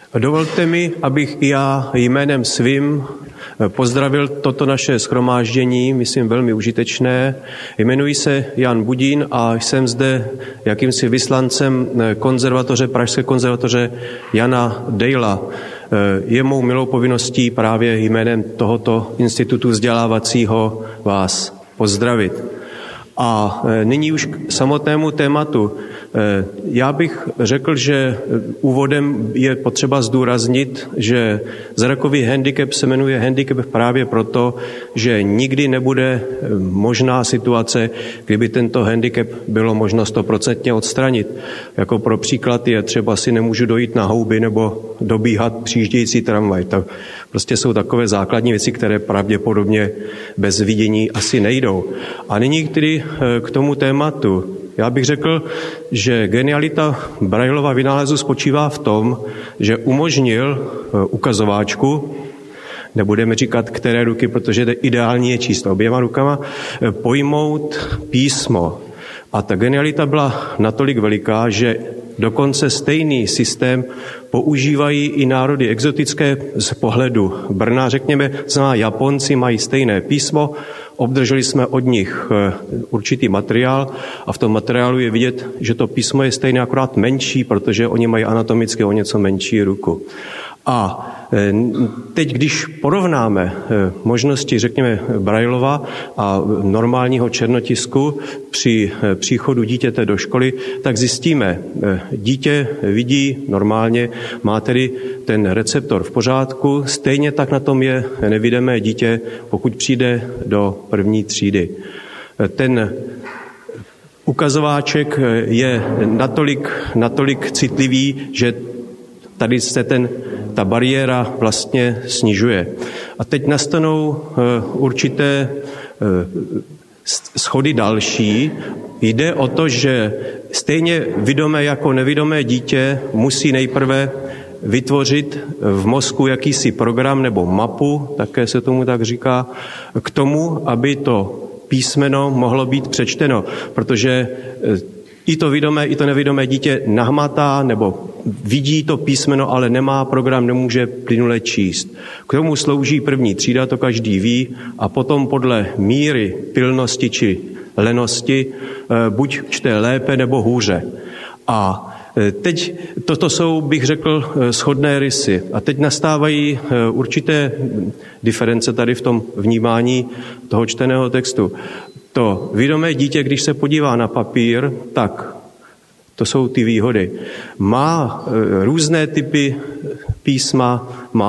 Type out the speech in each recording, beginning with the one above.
Dovolte mi, abych i já jménem svým pozdravil toto naše shromáždění, myslím velmi užitečné. Jmenuji se Jan Budín a jsem zde jakýmsi vyslancem Pražské konzervatoře Jana Dejla. Je mou milou povinností právě jménem tohoto institutu vzdělávacího vás pozdravit. A nyní už k samotnému tématu. Já bych řekl, že úvodem je potřeba zdůraznit, že zrakový handicap se jmenuje handicap právě proto, že nikdy nebude možná situace, kdyby tento handicap bylo možno 100% odstranit. Jako pro příklad je třeba si nemůžu dojít na houby nebo dobíhat přijíždějící tramvaj. To prostě jsou takové základní věci, které pravděpodobně bez vidění asi nejdou. A nyní tedy k tomu tématu. Já bych řekl, že genialita Braillova vynálezu spočívá v tom, že umožnil ukazováčku, nebudeme říkat které ruky, protože ideální je číst oběma rukama, pojmout písmo. A ta genialita byla natolik veliká, že dokonce stejný systém používají i národy exotické z pohledu Brna. Řekněme, Japonci mají stejné písmo, obdrželi jsme od nich určitý materiál a v tom materiálu je vidět, že to písmo je stejné, akorát menší, protože oni mají anatomicky o něco menší ruku. A teď, když porovnáme možnosti, řekněme, Braillova a normálního černotisku při příchodu dítěte do školy, tak zjistíme, dítě vidí normálně, má tedy ten receptor v pořádku, stejně tak na tom je neviděmé dítě, pokud přijde do první třídy. Ten ukazováček je natolik citlivý, že tady se ta bariéra vlastně snižuje. A teď nastanou určité schody další. Jde o to, že stejně vidomé jako nevidomé dítě musí nejprve vytvořit v mozku jakýsi program nebo mapu, také se tomu tak říká, k tomu, aby to písmeno mohlo být přečteno, protože i to vidomé, i to nevidomé dítě nahmatá nebo vidí to písmeno, ale nemá program, nemůže plynule číst. K tomu slouží první třída, to každý ví, a potom podle míry pilnosti či lenosti buď čte lépe nebo hůře. A teď toto jsou, bych řekl, shodné rysy. A teď nastávají určité diference tady v tom vnímání toho čteného textu. To vidomé dítě, když se podívá na papír, tak to jsou ty výhody. Má různé typy písma,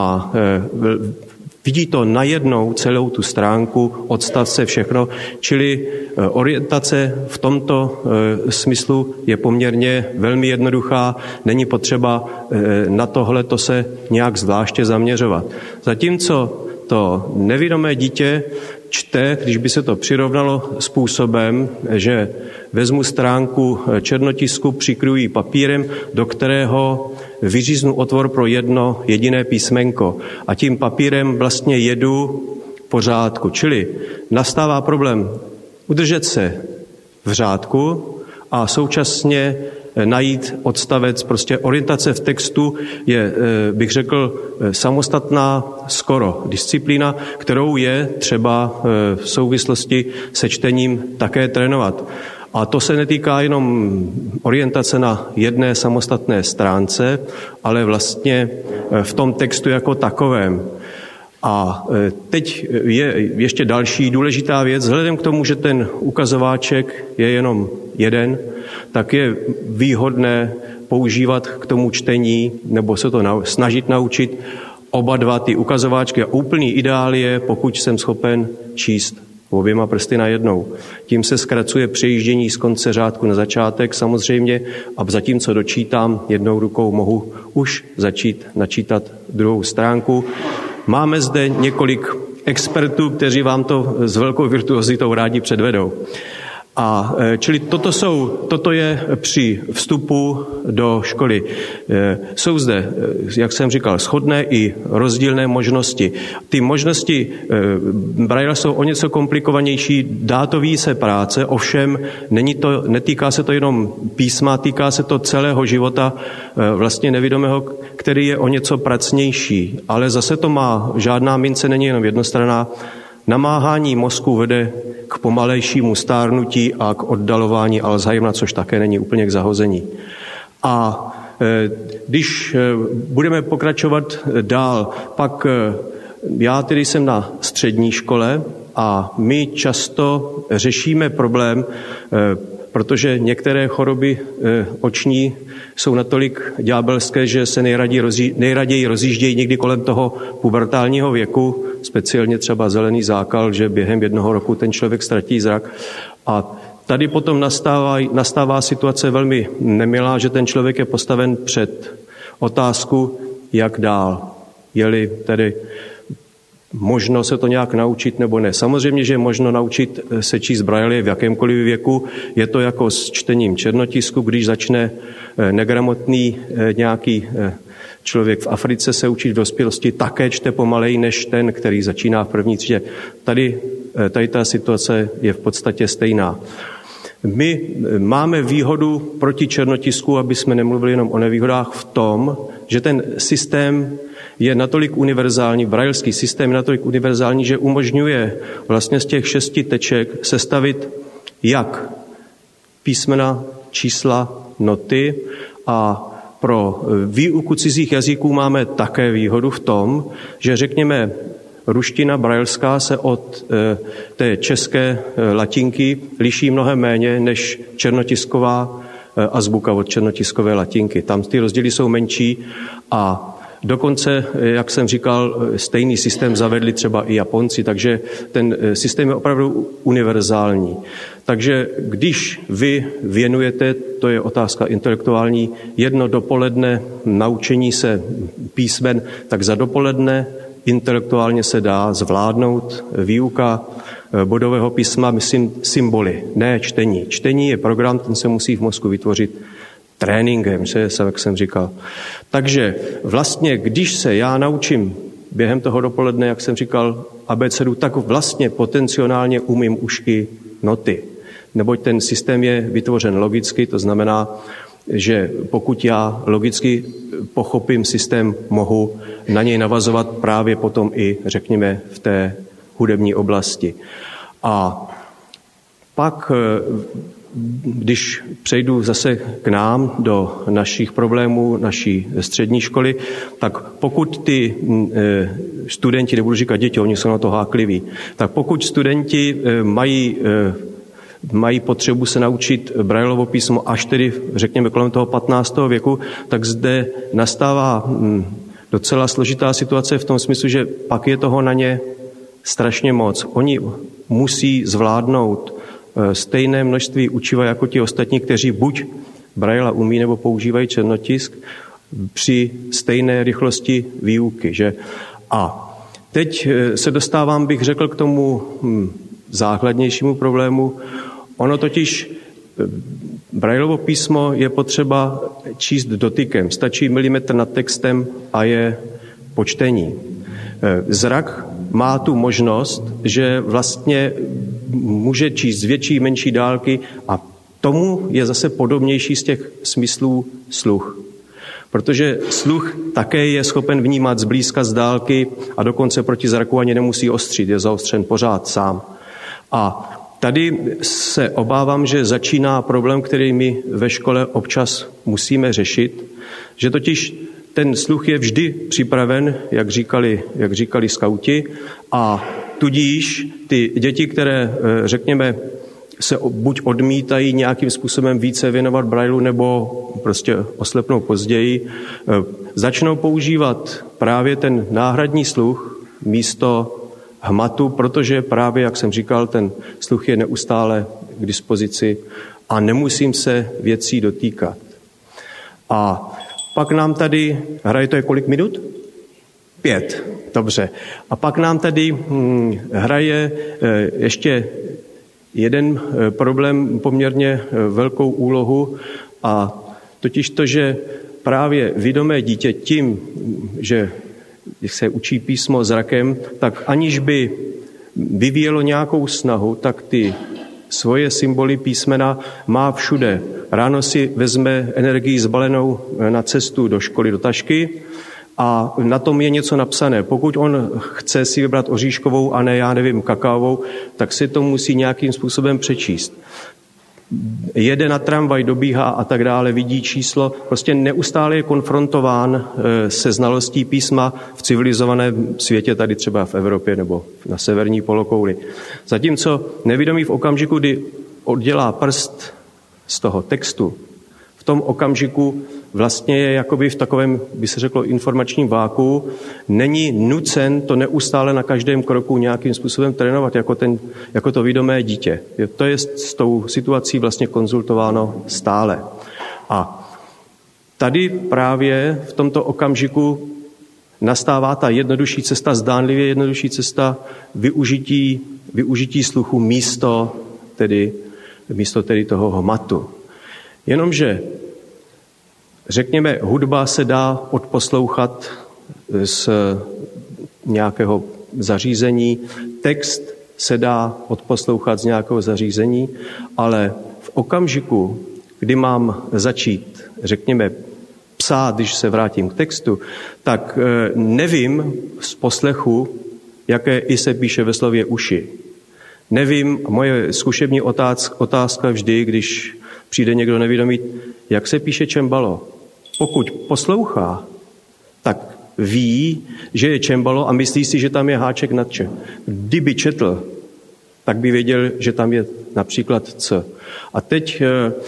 vidí to najednou celou tu stránku, odstavce, všechno, čili orientace v tomto smyslu je poměrně velmi jednoduchá, není potřeba na tohleto se nějak zvláště zaměřovat. Zatímco to nevidomé dítě čte, když by se to přirovnalo způsobem, že vezmu stránku černotisku, přikryjí papírem, do kterého vyříznu otvor pro jedno jediné písmenko a tím papírem vlastně jedu v pořádku. Čili nastává problém udržet se v řádku a současně najít odstavec, prostě orientace v textu je, bych řekl, samostatná skoro disciplína, kterou je třeba v souvislosti se čtením také trénovat. A to se netýká jenom orientace na jedné samostatné stránce, ale vlastně v tom textu jako takovém. A teď je ještě další důležitá věc. Vzhledem k tomu, že ten ukazováček je jenom jeden, tak je výhodné používat k tomu čtení nebo se to snažit naučit oba dva ty ukazováčky. A úplný ideál je, pokud jsem schopen číst oběma prsty najednou. Tím se zkracuje přejíždění z konce řádku na začátek samozřejmě a zatímco dočítám jednou rukou, mohu už začít načítat druhou stránku. Máme zde několik expertů, kteří vám to s velkou virtuozitou rádi předvedou. A čili toto je při vstupu do školy. Jsou zde, jak jsem říkal, shodné i rozdílné možnosti. Ty možnosti Braille jsou o něco komplikovanější, dá to více práce, ovšem netýká se to jenom písma, týká se to celého života vlastně nevidomého, který je o něco pracnější. Ale zase to má, žádná mince není jenom jednostranná. Namáhání mozku vede k pomalejšímu stárnutí a k oddalování Alzheimera, což také není úplně k zahození. A když budeme pokračovat dál, pak já tedy jsem na střední škole a my často řešíme problém, protože některé choroby oční jsou natolik ďábelské, že se nejraději rozjíždějí někdy kolem toho pubertálního věku, speciálně třeba zelený zákal, že během 1 roku ten člověk ztratí zrak. A tady potom nastává situace velmi nemilá, že ten člověk je postaven před otázku, jak dál. Je-li tedy možno se to nějak naučit nebo ne. Samozřejmě, že je možno naučit se číst Braille v jakémkoliv věku. Je to jako s čtením černotisku, když začne negramotný nějaký člověk v Africe se učit v dospělosti, také čte pomaleji než ten, který začíná v první třídě. Tady ta situace je v podstatě stejná. My máme výhodu proti černotisku, aby jsme nemluvili jenom o nevýhodách, v tom, že ten systém je natolik univerzální, brailský systém je natolik univerzální, že umožňuje vlastně z těch 6 teček sestavit jak písmena, čísla, noty a pro výuku cizích jazyků máme také výhodu v tom, že řekněme ruština brailská se od té české latinky liší mnohem méně než černotisková azbuka od černotiskové latinky. Tam ty rozdíly jsou menší a dokonce, jak jsem říkal, stejný systém zavedli třeba i Japonci, takže ten systém je opravdu univerzální. Takže když vy věnujete, to je otázka intelektuální, 1 dopoledne naučení se písmen, tak za dopoledne intelektuálně se dá zvládnout výuka bodového písma, myslím, symboly, ne čtení. Čtení je program, ten se musí v mozku vytvořit tréninkem, jak jsem říkal. Takže vlastně, když se já naučím během toho dopoledne, jak jsem říkal, abecedu, tak vlastně potenciálně umím už i noty. Neboť ten systém je vytvořen logicky, to znamená, že pokud já logicky pochopím systém, mohu na něj navazovat právě potom i, řekněme, v té hudební oblasti. A pak, když přejdu zase k nám do našich problémů, naší střední školy, tak pokud ty studenti, nebudu říkat děti, oni jsou na to hákliví, tak pokud studenti mají potřebu se naučit Braillovo písmo až tedy, řekněme, kolem toho 15. věku, tak zde nastává docela složitá situace v tom smyslu, že pak je toho na ně strašně moc. Oni musí zvládnout stejné množství učiva jako ti ostatní, kteří buď Brailla umí nebo používají černotisk při stejné rychlosti výuky. Že? A teď se dostávám, bych řekl, k tomu základnějšímu problému. Ono totiž Braillovo písmo je potřeba číst dotykem. Stačí milimetr nad textem a je po čtení. Zrak má tu možnost, že vlastně může číst z větší, menší dálky a tomu je zase podobnější z těch smyslů sluch. Protože sluch také je schopen vnímat zblízka, z dálky a dokonce proti zraku ani nemusí ostřit, je zaostřen pořád sám. A tady se obávám, že začíná problém, který my ve škole občas musíme řešit, že totiž ten sluch je vždy připraven, jak říkali skauti, a tudíž ty děti, které, řekněme, se buď odmítají nějakým způsobem více věnovat Braillu, nebo prostě oslepnou později, začnou používat právě ten náhradní sluch místo hmatu, protože právě, jak jsem říkal, ten sluch je neustále k dispozici a nemusím se věcí dotýkat. A pak nám tady, hraje to je kolik minut? 5, dobře. A pak nám tady hraje ještě jeden problém, poměrně velkou úlohu, a totiž to, že právě vědomé dítě tím, že se učí písmo zrakem, tak aniž by vyvíjelo nějakou snahu, tak ty svoje symboly písmena má všude. Ráno si vezme energii zbalenou na cestu do školy, do tašky, a na tom je něco napsané. Pokud on chce si vybrat oříškovou a ne, já nevím, kakaovou, tak si to musí nějakým způsobem přečíst. Jede na tramvaj, dobíhá a tak dále, vidí číslo, prostě neustále je konfrontován se znalostí písma v civilizovaném světě, tady třeba v Evropě nebo na severní polokouli. Zatímco nevědomý v okamžiku, kdy oddělá prst z toho textu, v tom okamžiku vlastně je jakoby v takovém, by se řeklo, informačním váku, není nucen to neustále na každém kroku nějakým způsobem trénovat jako to vědomé dítě. To je s tou situací vlastně konzultováno stále. A tady právě v tomto okamžiku nastává ta jednodušší cesta, zdánlivě jednodušší cesta využití sluchu místo tedy toho hmatu. Jenomže řekněme, hudba se dá odposlouchat z nějakého zařízení, text se dá odposlouchat z nějakého zařízení, ale v okamžiku, kdy mám začít, řekněme, psát, když se vrátím k textu, tak nevím z poslechu, jaké i se píše ve slově uši. Nevím, moje zkušební otázka vždy, když přijde někdo nevědomý, jak se píše čembalo. Pokud poslouchá, tak ví, že je čembalo a myslí si, že tam je háček nad č. Kdyby četl, tak by věděl, že tam je například c. A teď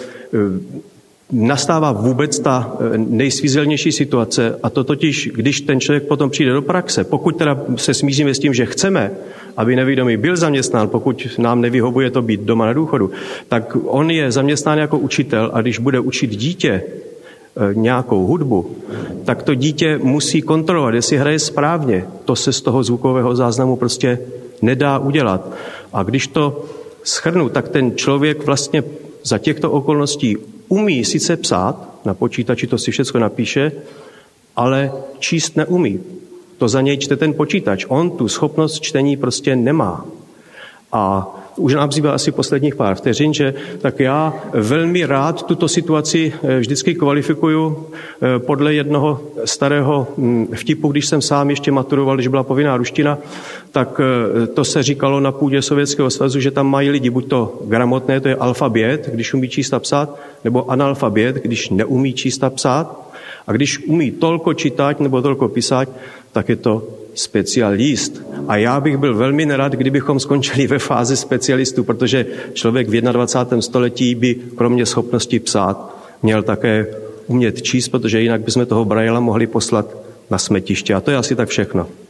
nastává vůbec ta nejsvízelnější situace, a to totiž, když ten člověk potom přijde do praxe, pokud teda se smíříme s tím, že chceme, aby nevědomý byl zaměstnán, pokud nám nevyhovuje to být doma na důchodu, tak on je zaměstnán jako učitel, a když bude učit dítě nějakou hudbu, tak to dítě musí kontrolovat, jestli hraje správně. To se z toho zvukového záznamu prostě nedá udělat. A když to shrnu, tak ten člověk vlastně za těchto okolností umí sice psát, na počítači to si všechno napíše, ale číst neumí. To za něj čte ten počítač. On tu schopnost čtení prostě nemá. A už nám zbývá asi posledních pár vteřin, že tak já velmi rád tuto situaci vždycky kvalifikuju podle jednoho starého vtipu, když jsem sám ještě maturoval, když byla povinná ruština, tak to se říkalo na půdě Sovětského svazu, že tam mají lidi buď to gramotné, to je alfabet, když umí číst a psát, nebo analfabet, když neumí číst a psát. A když umí tolko čítat nebo tolko písat, tak je to specialist. A já bych byl velmi nerad, kdybychom skončili ve fázi specialistů, protože člověk v 21. století by kromě schopnosti psát měl také umět číst, protože jinak bychom toho Brailla mohli poslat na smetiště. A to je asi tak všechno.